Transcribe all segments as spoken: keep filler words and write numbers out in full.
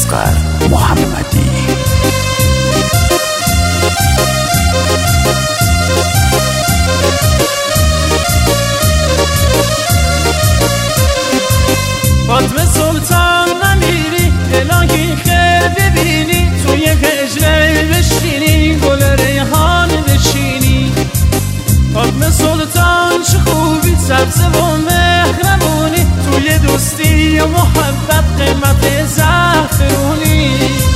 اصغر محمدی. فاطمه سلطان نمیری الهی خیر ببینی، توی هجره بشینی گل ریحان بشینی. فاطمه سلطان چه خوبی سبز و مهربونی، توی دوستی و محبت قیمت زعفرونی.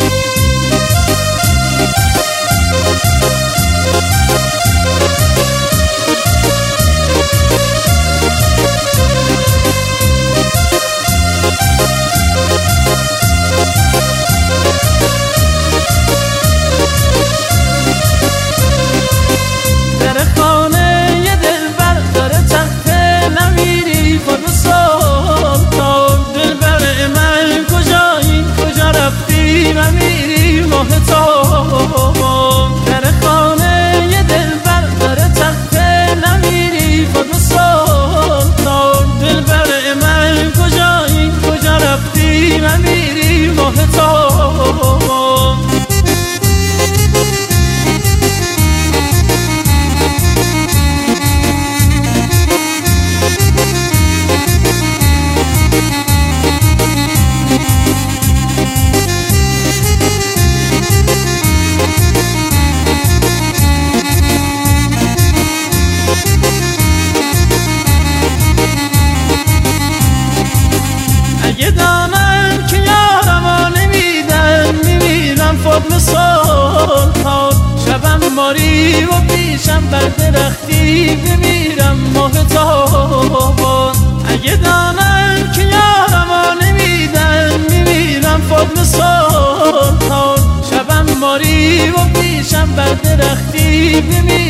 اگه دانم که یارمو نمیدن میمیرم فاطمه سلطان. شبم ماری و پیشم بر درختی بمیرم ماه تابان. اگه دانم که یارمو نمیدن میمیرم فاطمه سلطان. شبم ماری و پیشم بر درختی بمیرم